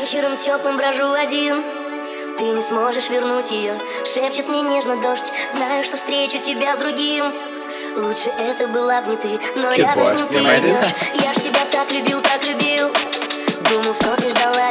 вечером теплым брожу один. Ты не сможешь вернуть ее, шепчет мне нежно дождь. Знаю, что встречу тебя с другим. Лучше это была б не ты, но рядом с ним ты идешь. Я ж тебя так любил, так любил. Думал, что ты ждала